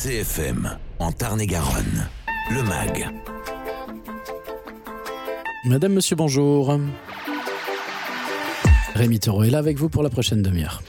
CFM, en Tarn-et-Garonne, le MAG. Madame, monsieur, bonjour. Rémi Taureau est là avec vous pour la prochaine demi-heure.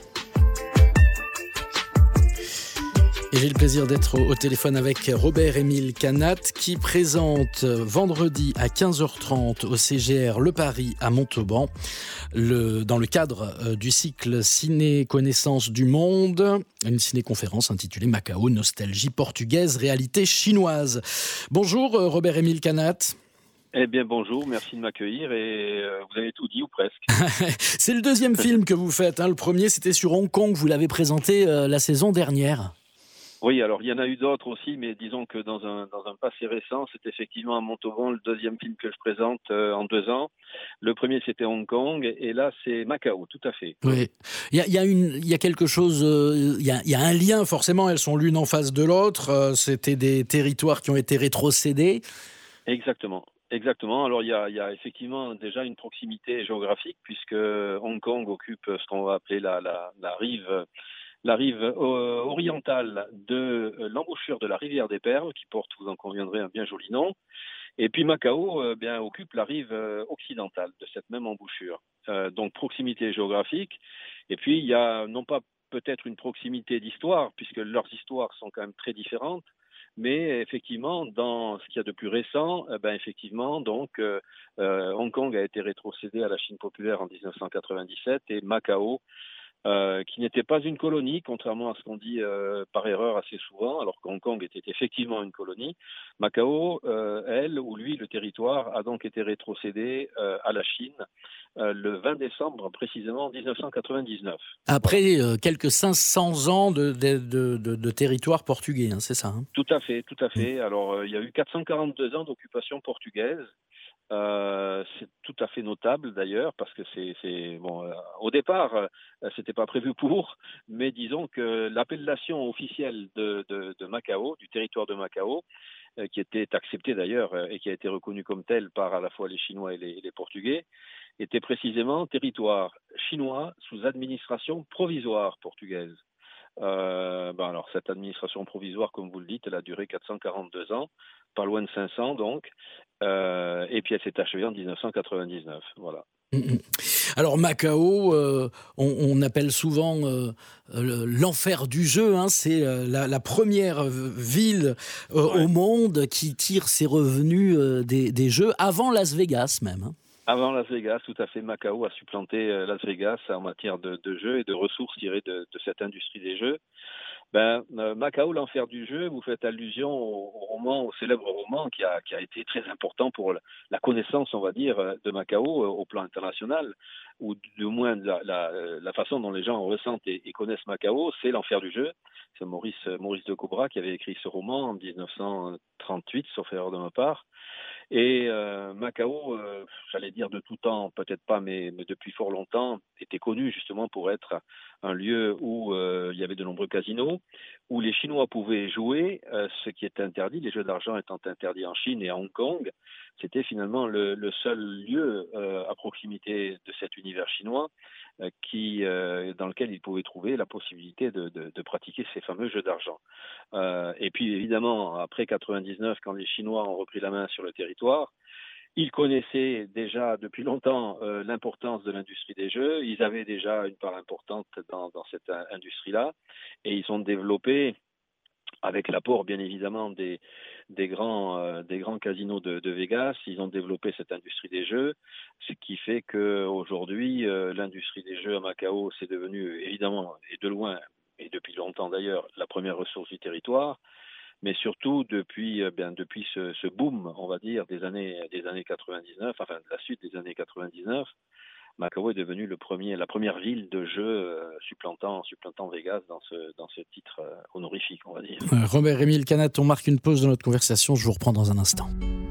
Et j'ai le plaisir d'être au téléphone avec Robert-Émile Canat qui présente vendredi à 15h30 au CGR Le Paris à Montauban, dans le cadre du cycle Ciné-Connaissance du Monde, une ciné-conférence intitulée Macao, nostalgie portugaise, réalité chinoise. Bonjour Robert-Émile Canat. Eh bien bonjour, merci de m'accueillir et vous avez tout dit ou presque. C'est le deuxième film que vous faites, le premier c'était sur Hong Kong, vous l'avez présenté la saison dernière. Oui, alors il y en a eu d'autres aussi, mais disons que dans un passé récent, c'est effectivement à Montauban le deuxième film que je présente en 2 ans. Le premier c'était Hong Kong et là c'est Macao, tout à fait. Oui, il y a quelque chose, il y a un lien forcément, elles sont l'une en face de l'autre, c'était des territoires qui ont été rétrocédés. Exactement. Alors il y a effectivement déjà une proximité géographique puisque Hong Kong occupe ce qu'on va appeler la rive orientale de l'embouchure de la rivière des Perles, qui porte, vous en conviendrez, un bien joli nom. Et puis Macao occupe la rive occidentale de cette même embouchure. Donc proximité géographique. Et puis il y a non pas peut-être une proximité d'histoire, puisque leurs histoires sont quand même très différentes, mais effectivement, dans ce qu'il y a de plus récent, effectivement, donc Hong Kong a été rétrocédé à la Chine populaire en 1997 et Macao, qui n'était pas une colonie, contrairement à ce qu'on dit par erreur assez souvent, alors qu'Hong Kong était effectivement une colonie. Macao, le territoire, a donc été rétrocédé à la Chine le 20 décembre, précisément 1999. Après quelques 500 ans de territoire portugais, c'est ça Tout à fait. Alors, il y a eu 442 ans d'occupation portugaise. C'est tout à fait notable d'ailleurs parce que au départ c'était pas prévu pour, mais disons que l'appellation officielle de Macao, du territoire de Macao, qui était acceptée d'ailleurs et qui a été reconnue comme telle par à la fois les Chinois et les Portugais, était précisément territoire chinois sous administration provisoire portugaise. Alors cette administration provisoire, comme vous le dites, elle a duré 442 ans, pas loin de 500 donc, et puis elle s'est achevée en 1999, voilà. Alors Macao, on appelle souvent l'enfer du jeu, c'est la première ville au monde qui tire ses revenus des jeux, avant Las Vegas même. Avant Las Vegas, tout à fait. Macao a supplanté Las Vegas en matière de jeux et de ressources tirées de cette industrie des jeux. Macao, l'enfer du jeu, vous faites allusion au célèbre roman qui a été très important pour la connaissance, on va dire, de Macao au plan international, ou du moins la façon dont les gens ressentent et connaissent Macao, c'est l'enfer du jeu. C'est Maurice de Cobra qui avait écrit ce roman en 1938, sauf erreur de ma part. Et Macao, j'allais dire de tout temps, peut-être pas, mais depuis fort longtemps, était connu justement pour être un lieu où il y avait de nombreux casinos, où les Chinois pouvaient jouer, ce qui est interdit, les jeux d'argent étant interdits en Chine et à Hong Kong. C'était finalement le seul lieu à proximité de cet univers chinois dans lequel ils pouvaient trouver la possibilité de pratiquer ces fameux jeux d'argent. Et puis évidemment, après 99, quand les Chinois ont repris la main sur le territoire, ils connaissaient déjà depuis longtemps l'importance de l'industrie des jeux. Ils avaient déjà une part importante dans cette industrie-là, et ils ont développé, avec l'apport bien évidemment des grands casinos de Vegas, ils ont développé cette industrie des jeux, ce qui fait qu'aujourd'hui, l'industrie des jeux à Macao, c'est devenu évidemment, et de loin, et depuis longtemps d'ailleurs, la première ressource du territoire. Mais surtout depuis ce boom, on va dire, des années 99, enfin de la suite des années 99, Macao est devenu la première ville de jeu supplantant Vegas dans ce titre honorifique, on va dire. Robert-Émile Canat, on marque une pause dans notre conversation, je vous reprends dans un instant.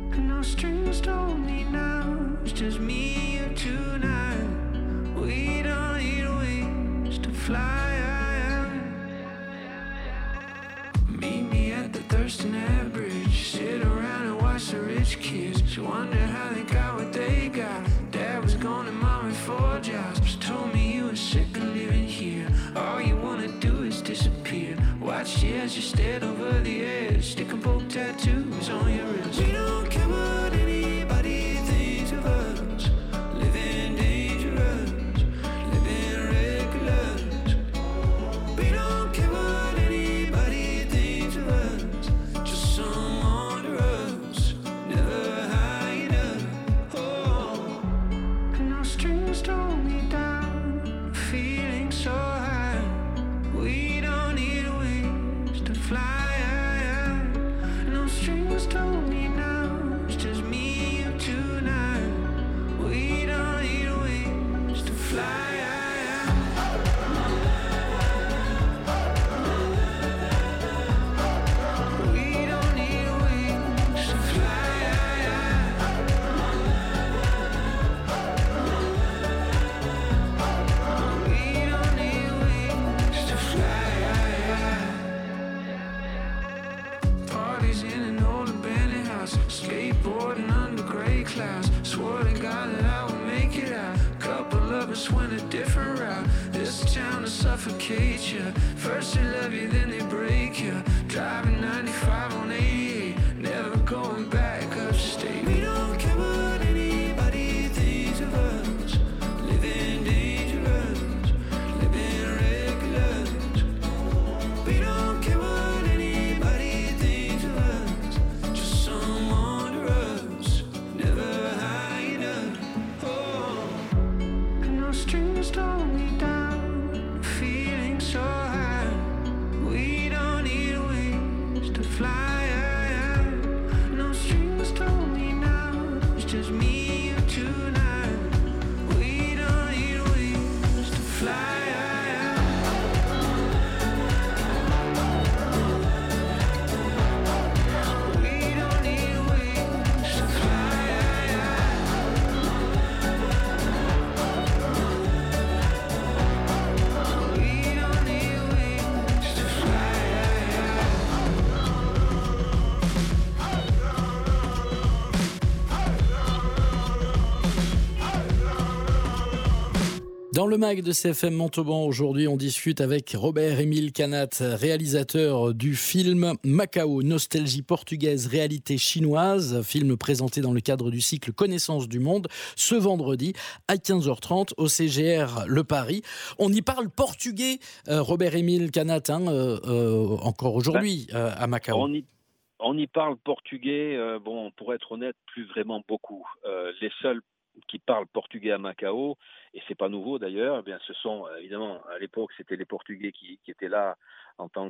Thurston Bridge, sit around and watch the rich kids. She wondered how they got what they got. Dad was gone and mom had 4 jobs. Told me you were sick of living here. All you wanna do is disappear. Why watched you as you stared over the edge, stick and poke tattoos on your wrist. We don't care what anybody thinks of us, living dangerous, living reckless. We don't care what anybody thinks of us, just some under us, never hide us. Oh, and no strings hold me down, feeling so high. We don't need wings to fly. No strings hold me down, it's just me and you tonight. We don't need wings to fly. We don't need wings to fly. We don't need wings to fly. Parties in an old abandoned house, skateboarding under gray clouds. Swore to God that I would make it out. Couple of us went a different route. This town will suffocate you. First they love you, then they break you. Driving 95 on 88, never going back upstate. We don't care what anybody thinks of us, living dangerous, living reckless. We don't care what anybody thinks of us, just some under us, never hide us. Oh, and no strings hold me down, feeling so high. We don't need wings to fly. No strings hold me now, it's just me and you tonight. We don't need wings to fly. We don't need wings to fly. We don't need wings to fly. Dans le mag de CFM Montauban, aujourd'hui, on discute avec Robert-Émile Canat, réalisateur du film Macao, nostalgie portugaise, réalité chinoise, film présenté dans le cadre du cycle Connaissance du monde, ce vendredi à 15h30 au CGR Le Paris. On y parle portugais, Robert-Émile Canat, encore aujourd'hui à Macao. On y parle portugais, bon, pour être honnête, plus vraiment beaucoup. Les seuls qui parlent portugais à Macao, et c'est pas nouveau d'ailleurs, eh bien ce sont évidemment à l'époque c'était les Portugais qui étaient là en tant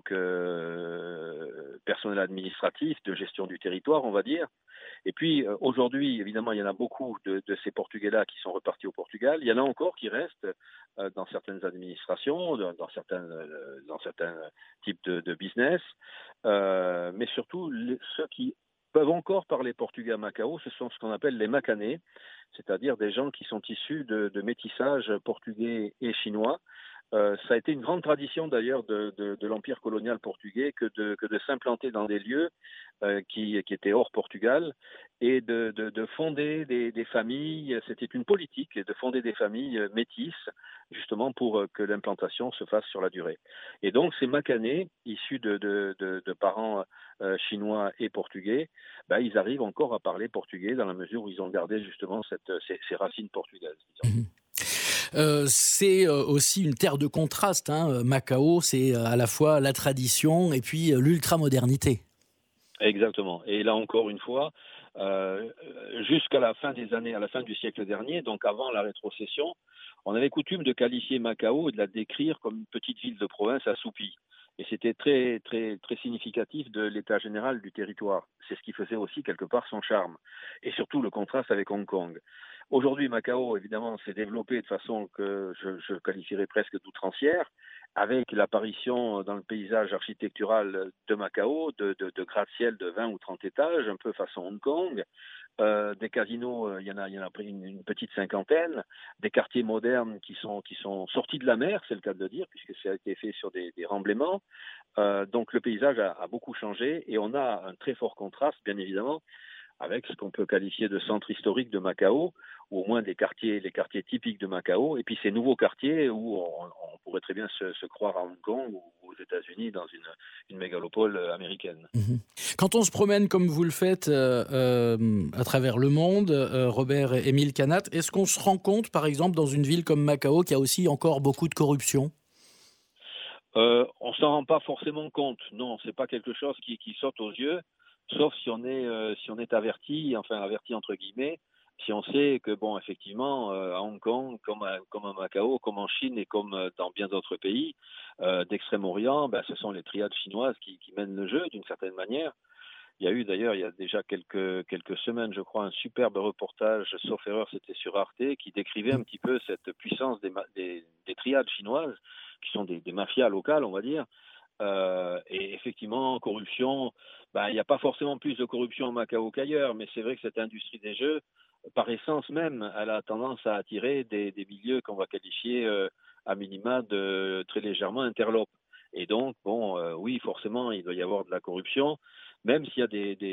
que personnel administratif de gestion du territoire, on va dire. Et puis aujourd'hui, évidemment, il y en a beaucoup de ces Portugais-là qui sont repartis au Portugal. Il y en a encore qui restent dans certaines administrations, dans certains types de business, mais surtout ceux qui peuvent encore parler portugais à Macao, ce sont ce qu'on appelle les Macanais, c'est-à-dire des gens qui sont issus de métissage portugais et chinois. Ça a été une grande tradition d'ailleurs de l'empire colonial portugais que de s'implanter dans des lieux qui étaient hors Portugal et de fonder des familles. C'était une politique de fonder des familles métisses justement pour que l'implantation se fasse sur la durée. Et donc ces Macanais, issus de parents chinois et portugais, ils arrivent encore à parler portugais dans la mesure où ils ont gardé justement ces racines portugaises, disons. Mmh. C'est aussi une terre de contraste, Macao, c'est à la fois la tradition et puis l'ultramodernité. Exactement. Et là encore une fois, jusqu'à la fin des années, à la fin du siècle dernier, donc avant la rétrocession, on avait coutume de qualifier Macao et de la décrire comme une petite ville de province assoupie. Et c'était très, très, très significatif de l'état général du territoire. C'est ce qui faisait aussi quelque part son charme. Et surtout le contraste avec Hong Kong. Aujourd'hui, Macao, évidemment, s'est développé de façon que je qualifierais presque d'outrancière, avec l'apparition dans le paysage architectural de Macao de gratte-ciel de 20 ou 30 étages, un peu façon Hong Kong. Des casinos, il y en a une petite cinquantaine, des quartiers modernes qui sont sortis de la mer, c'est le cas de le dire, puisque ça a été fait sur des remblaiements. Donc le paysage a beaucoup changé et on a un très fort contraste, bien évidemment, avec ce qu'on peut qualifier de centre historique de Macao, ou au moins les quartiers typiques de Macao, et puis ces nouveaux quartiers où on pourrait très bien se croire à Hong Kong ou aux États-Unis dans une mégalopole américaine. Quand on se promène comme vous le faites à travers le monde, Robert-Émile Canat, est-ce qu'on se rend compte, par exemple, dans une ville comme Macao, qu'il y a aussi encore beaucoup de corruption ? On s'en rend pas forcément compte. Non, c'est pas quelque chose qui saute aux yeux, sauf si on est averti entre guillemets, si on sait que bon, effectivement, à Hong Kong, comme à Macao, comme en Chine et comme dans bien d'autres pays d'Extrême-Orient, ce sont les triades chinoises qui mènent le jeu d'une certaine manière. Il y a eu d'ailleurs, il y a déjà quelques semaines, je crois, un superbe reportage, sauf erreur, c'était sur Arte, qui décrivait un petit peu cette puissance des triades chinoises, qui sont des mafias locales, on va dire. Et effectivement, corruption, il n'y a pas forcément plus de corruption à Macao qu'ailleurs, mais c'est vrai que cette industrie des jeux, par essence même, elle a tendance à attirer des milieux qu'on va qualifier à minima de très légèrement interlopes. Et donc, oui, forcément, il doit y avoir de la corruption, même s'il y a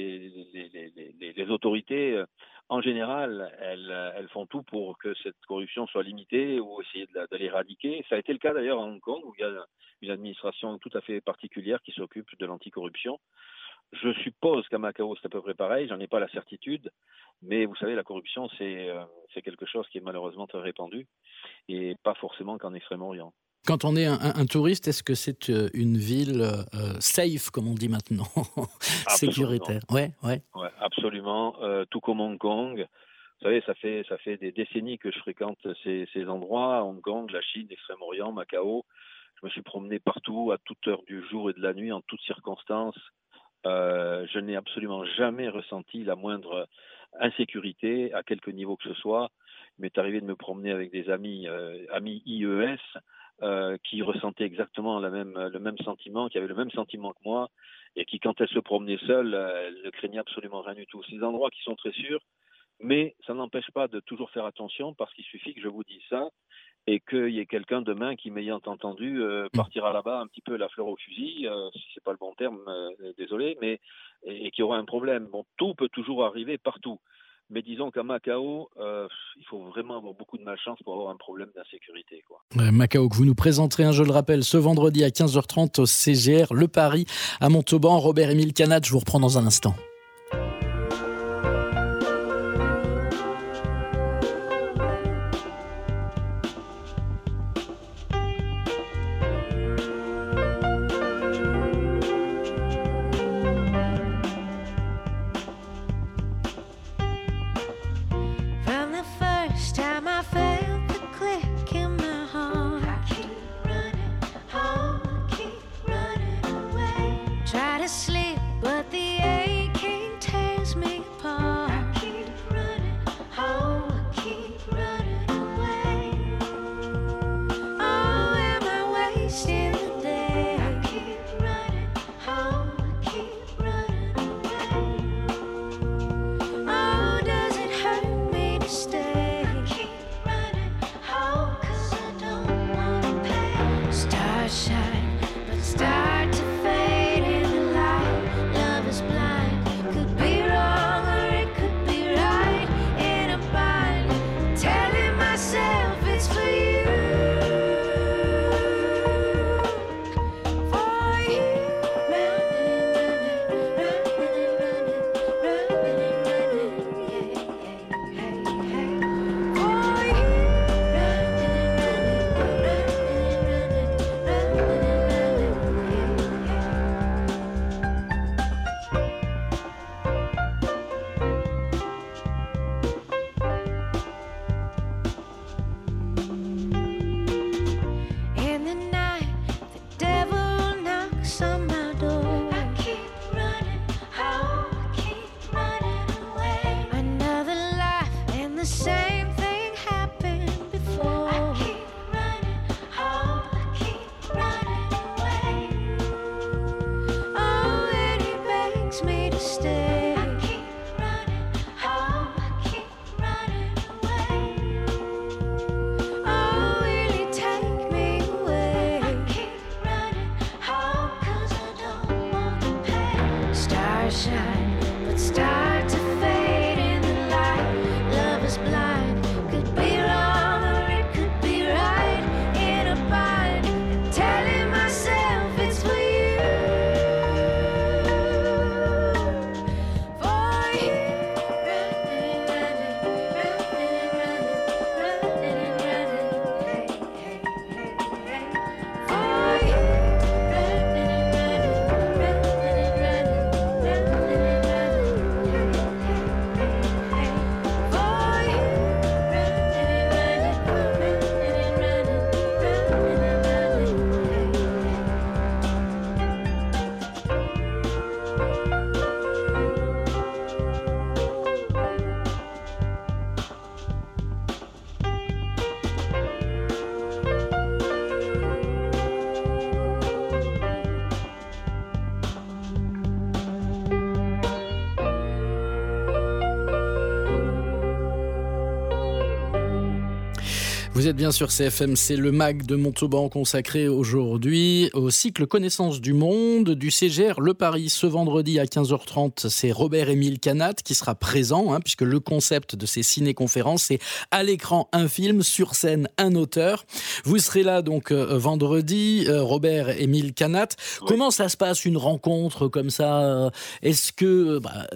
les autorités, en général, elles font tout pour que cette corruption soit limitée ou essayer de l'éradiquer. Ça a été le cas d'ailleurs à Hong Kong, où il y a une administration tout à fait particulière qui s'occupe de l'anticorruption. Je suppose qu'à Macao, c'est à peu près pareil, j'en ai pas la certitude, mais vous savez, la corruption, c'est quelque chose qui est malheureusement très répandu, et pas forcément qu'en Extrême-Orient. Quand on est un touriste, est-ce que c'est une ville safe, comme on dit maintenant, sécuritaire ? Ouais, absolument. Tout comme Hong Kong. Vous savez, ça fait des décennies que je fréquente ces endroits, Hong Kong, la Chine, l'Extrême-Orient, Macao. Je me suis promené partout, à toute heure du jour et de la nuit, en toutes circonstances. Je n'ai absolument jamais ressenti la moindre insécurité, à quelque niveau que ce soit. Il m'est arrivé de me promener avec des amis IES, qui ressentaient exactement le même sentiment, qui avaient le même sentiment que moi, et qui, quand elles se promenaient seules, elles ne craignaient absolument rien du tout. C'est des endroits qui sont très sûrs, mais ça n'empêche pas de toujours faire attention, parce qu'il suffit que je vous dise ça, et qu'il y ait quelqu'un demain qui, m'ayant entendu, partira là-bas un petit peu la fleur au fusil, si c'est pas le bon terme, désolé, mais et qui aura un problème. Bon, tout peut toujours arriver partout. Mais disons qu'à Macao, il faut vraiment avoir beaucoup de malchance pour avoir un problème d'insécurité, quoi. Macao que vous nous présenterez, je le rappelle, ce vendredi à 15h30 au CGR Le Paris à Montauban. Robert-Émile Canat, je vous reprends dans un instant. Shine, but start to fade. Vous êtes bien sur CFM, c'est le MAG de Montauban consacré aujourd'hui au cycle Connaissance du Monde du CGR Le Paris. Ce vendredi à 15h30, c'est Robert-Émile Canat qui sera présent, puisque le concept de ces ciné-conférences, c'est à l'écran un film, sur scène un auteur. Vous serez là donc vendredi, Robert-Émile Canat. Oui. Comment ça se passe une rencontre comme ça ? Est-ce que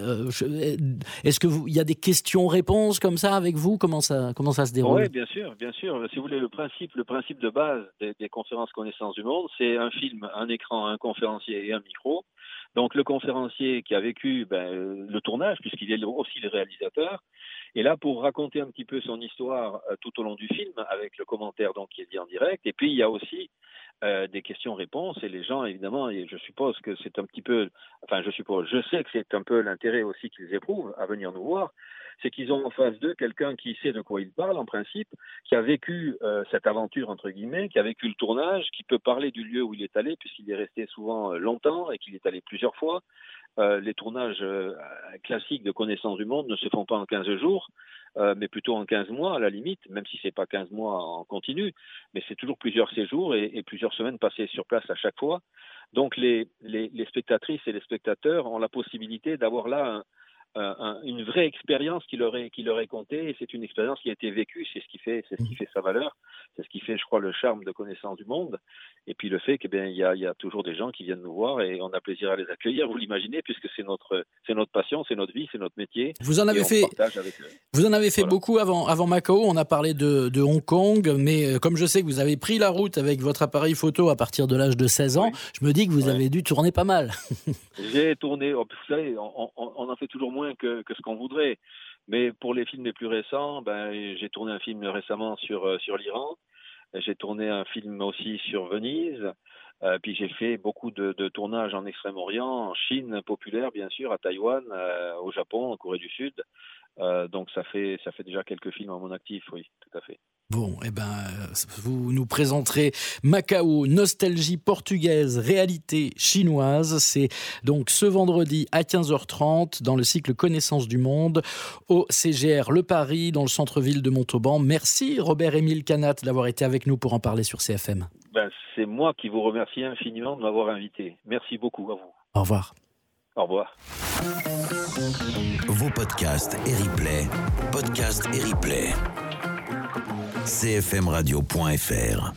il y a des questions-réponses comme ça avec vous ? Comment ça se déroule ? Oui, bien sûr. Si vous voulez, le principe de base des conférences Connaissance du Monde, c'est un film, un écran, un conférencier et un micro. Donc le conférencier qui a vécu le tournage, puisqu'il est aussi le réalisateur, est là pour raconter un petit peu son histoire tout au long du film, avec le commentaire donc qui est dit en direct. Et puis il y a aussi des questions-réponses, et les gens, évidemment, et je suppose que c'est un petit peu, je sais que c'est un peu l'intérêt aussi qu'ils éprouvent à venir nous voir, c'est qu'ils ont en face d'eux quelqu'un qui sait de quoi il parle, en principe, qui a vécu cette aventure, entre guillemets, qui a vécu le tournage, qui peut parler du lieu où il est allé, puisqu'il est resté souvent longtemps et qu'il est allé plusieurs fois. Les tournages classiques de Connaissance du Monde ne se font pas en 15 jours, mais plutôt en 15 mois à la limite, même si c'est pas 15 mois en continu, mais c'est toujours plusieurs séjours et plusieurs semaines passées sur place à chaque fois. Donc les spectatrices et les spectateurs ont la possibilité d'avoir là une vraie expérience qui leur est contée, et c'est une expérience qui a été vécue, c'est ce qui fait sa valeur, c'est ce qui fait, je crois, le charme de Connaissance du Monde, et puis le fait qu'il y a toujours des gens qui viennent nous voir et on a plaisir à les accueillir, vous l'imaginez, puisque c'est notre passion, c'est notre vie, c'est notre métier. Vous en avez fait beaucoup avant Macao, on a parlé de Hong Kong, mais comme je sais que vous avez pris la route avec votre appareil photo à partir de l'âge de 16 ans, je me dis que vous avez dû tourner pas mal. J'ai tourné, vous savez, on en fait toujours moins que ce qu'on voudrait. Mais pour les films les plus récents, j'ai tourné un film récemment sur l'Iran. J'ai tourné un film aussi sur Venise. Puis j'ai fait beaucoup de tournages en Extrême-Orient, en Chine populaire, bien sûr, à Taïwan, au Japon, en Corée du Sud. Donc ça fait déjà quelques films à mon actif, oui, tout à fait. Bon, vous nous présenterez Macao, nostalgie portugaise, réalité chinoise. C'est donc ce vendredi à 15h30 dans le cycle Connaissance du Monde au CGR Le Paris, dans le centre-ville de Montauban. Merci Robert-Émile Canat d'avoir été avec nous pour en parler sur CFM. C'est moi qui vous remercie infiniment de m'avoir invité. Merci beaucoup à vous. Au revoir. Au revoir. Vos podcasts et replays. cfmradio.fr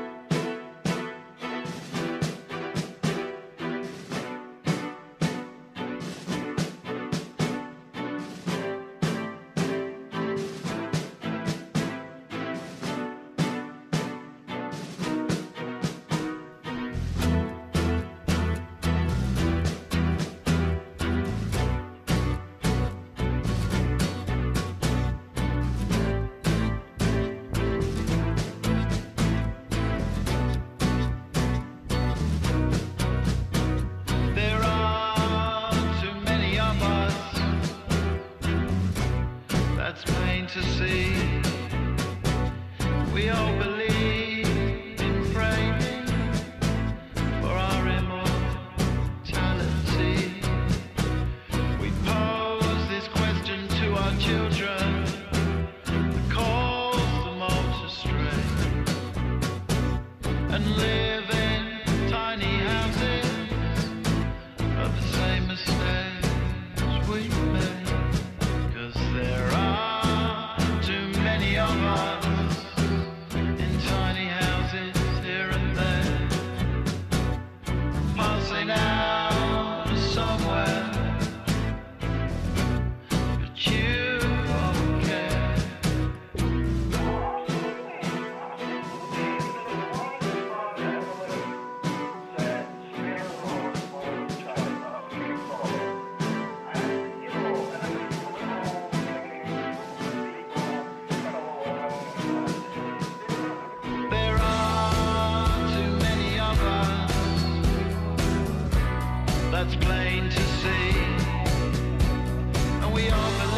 to see. We all believe in framing for our immortality. We pose this question to our children that cause them all to stray and live in tiny houses of the same mistakes we made. 'Cause there are that's plain to see, and we all